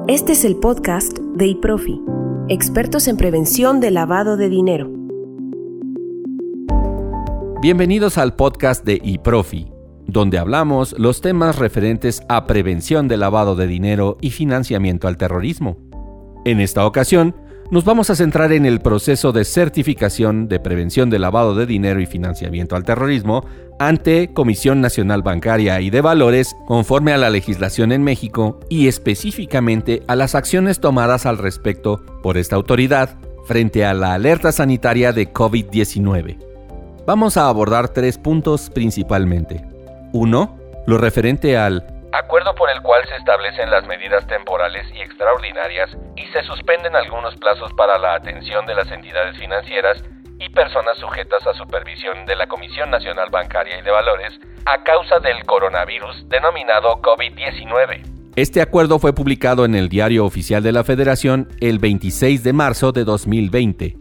Este es el podcast de iProfi, expertos en prevención de lavado de dinero. Bienvenidos al podcast de iProfi, donde hablamos los temas referentes a prevención de lavado de dinero y financiamiento al terrorismo. En esta ocasión, nos vamos a centrar en el proceso de certificación de prevención de lavado de dinero y financiamiento al terrorismo ante Comisión Nacional Bancaria y de Valores conforme a la legislación en México y específicamente a las acciones tomadas al respecto por esta autoridad frente a la alerta sanitaria de COVID-19. Vamos a abordar 3 puntos principalmente. 1. Lo referente al acuerdo por el cual se establecen las medidas temporales y extraordinarias y se suspenden algunos plazos para la atención de las entidades financieras y personas sujetas a supervisión de la Comisión Nacional Bancaria y de Valores a causa del coronavirus denominado COVID-19. Este acuerdo fue publicado en el Diario Oficial de la Federación el 26 de marzo de 2020.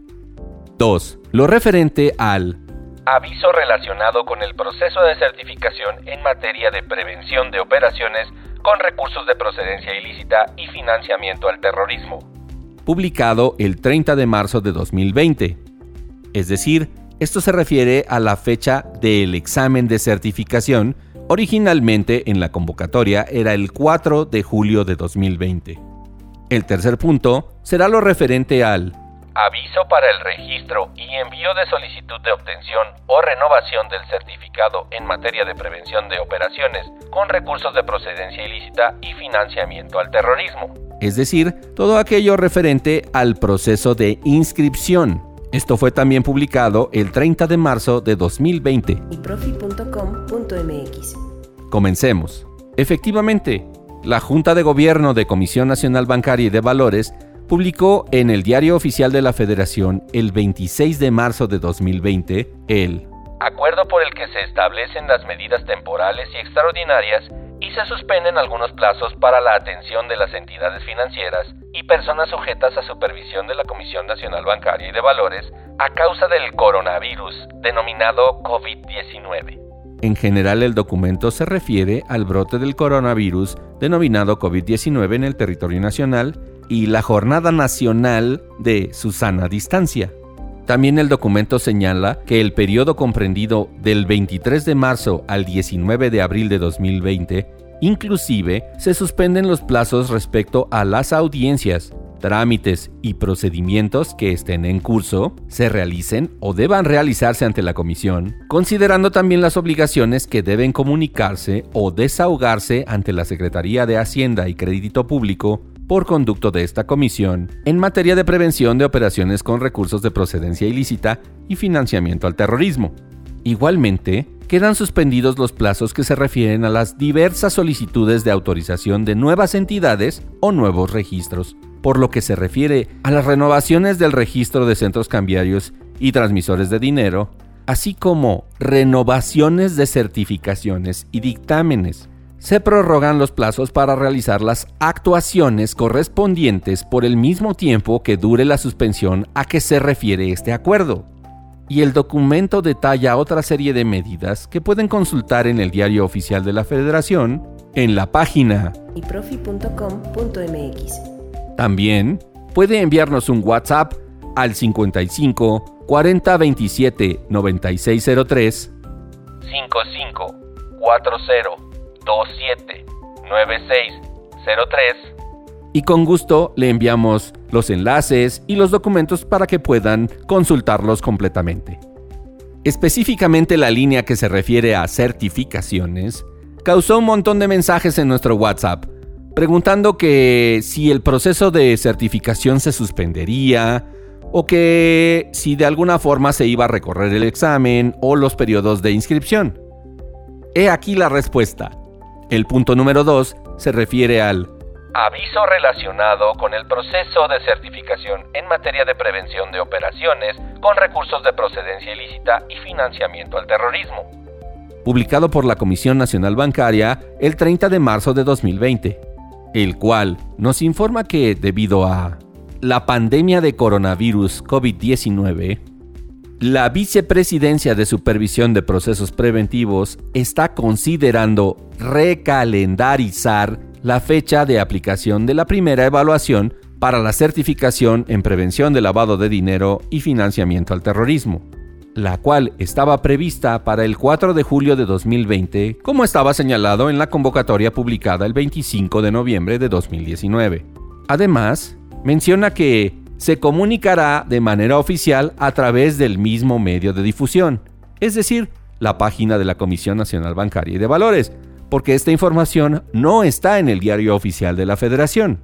2. Lo referente al aviso relacionado con el proceso de certificación en materia de prevención de operaciones con recursos de procedencia ilícita y financiamiento al terrorismo. Publicado el 30 de marzo de 2020. Es decir, esto se refiere a la fecha del examen de certificación. Originalmente en la convocatoria era el 4 de julio de 2020. El tercer punto será lo referente al aviso para el registro y envío de solicitud de obtención o renovación del certificado en materia de prevención de operaciones con recursos de procedencia ilícita y financiamiento al terrorismo. Es decir, todo aquello referente al proceso de inscripción. Esto fue también publicado el 30 de marzo de 2020. iprofi.com.mx. Comencemos. Efectivamente, la Junta de Gobierno de Comisión Nacional Bancaria y de Valores publicó en el Diario Oficial de la Federación el 26 de marzo de 2020 el acuerdo por el que se establecen las medidas temporales y extraordinarias y se suspenden algunos plazos para la atención de las entidades financieras y personas sujetas a supervisión de la Comisión Nacional Bancaria y de Valores a causa del coronavirus denominado COVID-19. En general, el documento se refiere al brote del coronavirus denominado COVID-19 en el territorio nacional y la Jornada Nacional de Susana Distancia. También el documento señala que el periodo comprendido del 23 de marzo al 19 de abril de 2020, inclusive se suspenden los plazos respecto a las audiencias, trámites y procedimientos que estén en curso, se realicen o deban realizarse ante la comisión, considerando también las obligaciones que deben comunicarse o desahogarse ante la Secretaría de Hacienda y Crédito Público por conducto de esta comisión en materia de prevención de operaciones con recursos de procedencia ilícita y financiamiento al terrorismo. Igualmente, quedan suspendidos los plazos que se refieren a las diversas solicitudes de autorización de nuevas entidades o nuevos registros, por lo que se refiere a las renovaciones del registro de centros cambiarios y transmisores de dinero, así como renovaciones de certificaciones y dictámenes. Se prorrogan los plazos para realizar las actuaciones correspondientes por el mismo tiempo que dure la suspensión a que se refiere este acuerdo. Y el documento detalla otra serie de medidas que pueden consultar en el Diario Oficial de la Federación en la página iprofi.com.mx. También puede enviarnos un WhatsApp al 55 40 27 9603 55 40 27 9603 y con gusto le enviamos los enlaces y los documentos para que puedan consultarlos completamente. Específicamente la línea que se refiere a certificaciones causó un montón de mensajes en nuestro WhatsApp preguntando que si el proceso de certificación se suspendería o que si de alguna forma se iba a recorrer el examen o los periodos de inscripción. He aquí la respuesta. El punto número 2 se refiere al aviso relacionado con el proceso de certificación en materia de prevención de operaciones con recursos de procedencia ilícita y financiamiento al terrorismo. Publicado por la Comisión Nacional Bancaria el 30 de marzo de 2020, el cual nos informa que debido a la pandemia de coronavirus COVID-19, La Vicepresidencia de Supervisión de Procesos Preventivos está considerando recalendarizar la fecha de aplicación de la primera evaluación para la certificación en prevención de lavado de dinero y financiamiento al terrorismo, la cual estaba prevista para el 4 de julio de 2020, como estaba señalado en la convocatoria publicada el 25 de noviembre de 2019. Además, menciona que se comunicará de manera oficial a través del mismo medio de difusión, es decir, la página de la Comisión Nacional Bancaria y de Valores, porque esta información no está en el diario oficial de la Federación.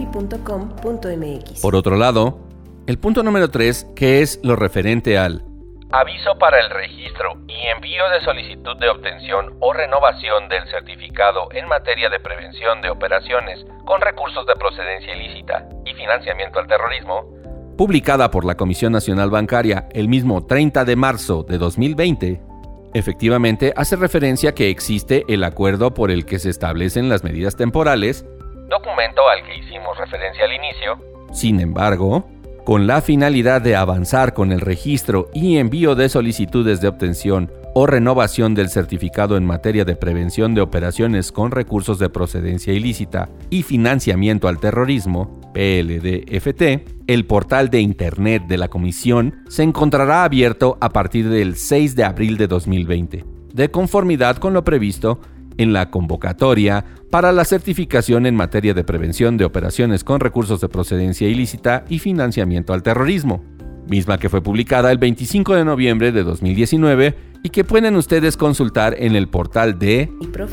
iprofi.com.mx. Por otro lado, el punto número 3, que es lo referente al aviso para el registro y envío de solicitud de obtención o renovación del certificado en materia de prevención de operaciones con recursos de procedencia ilícita y financiamiento al terrorismo, publicada por la Comisión Nacional Bancaria el mismo 30 de marzo de 2020, efectivamente hace referencia que existe el acuerdo por el que se establecen las medidas temporales, documento al que hicimos referencia al inicio. Sin embargo, con la finalidad de avanzar con el registro y envío de solicitudes de obtención o renovación del certificado en materia de prevención de operaciones con recursos de procedencia ilícita y financiamiento al terrorismo, PLDFT, el portal de Internet de la Comisión se encontrará abierto a partir del 6 de abril de 2020, de conformidad con lo previsto en la convocatoria para la certificación en materia de prevención de operaciones con recursos de procedencia ilícita y financiamiento al terrorismo, misma que fue publicada el 25 de noviembre de 2019 y que pueden ustedes consultar en el portal de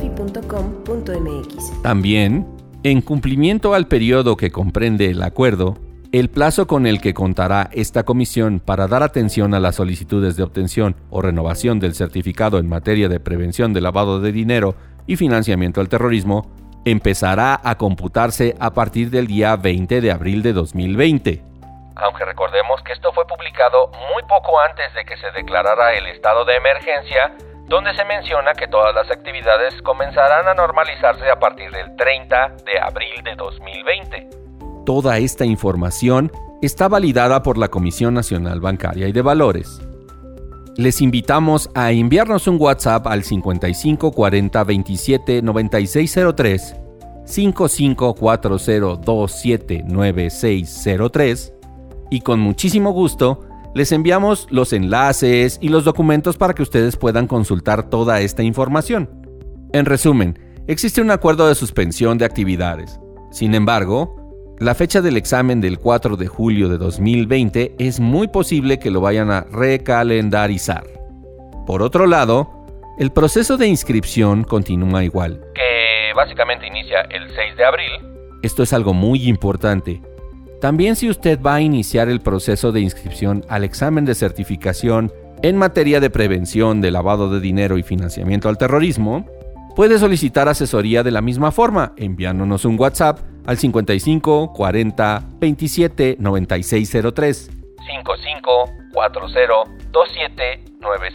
iprofi.com.mx. También, en cumplimiento al periodo que comprende el acuerdo, el plazo con el que contará esta comisión para dar atención a las solicitudes de obtención o renovación del certificado en materia de prevención de lavado de dinero y financiamiento al terrorismo empezará a computarse a partir del día 20 de abril de 2020. Aunque recordemos que esto fue publicado muy poco antes de que se declarara el estado de emergencia, donde se menciona que todas las actividades comenzarán a normalizarse a partir del 30 de abril de 2020. Toda esta información está validada por la Comisión Nacional Bancaria y de Valores. Les invitamos a enviarnos un WhatsApp al 55 40 27 9603, 55 40 27 9603 y con muchísimo gusto les enviamos los enlaces y los documentos para que ustedes puedan consultar toda esta información. En resumen, existe un acuerdo de suspensión de actividades. Sin embargo, la fecha del examen del 4 de julio de 2020 es muy posible que lo vayan a recalendarizar. Por otro lado, el proceso de inscripción continúa igual, que básicamente inicia el 6 de abril. Esto es algo muy importante. También si usted va a iniciar el proceso de inscripción al examen de certificación en materia de prevención de lavado de dinero y financiamiento al terrorismo, puede solicitar asesoría de la misma forma, enviándonos un WhatsApp al 55 40 27 9603. 55 40 27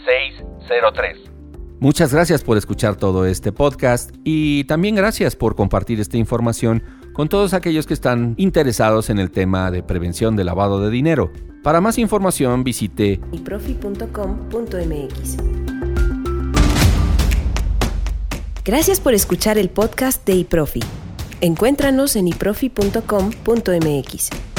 9603. Muchas gracias por escuchar todo este podcast y también gracias por compartir esta información con todos aquellos que están interesados en el tema de prevención de lavado de dinero. Para más información visite iprofi.com.mx. Gracias por escuchar el podcast de iProfi. Encuéntranos en iprofi.com.mx.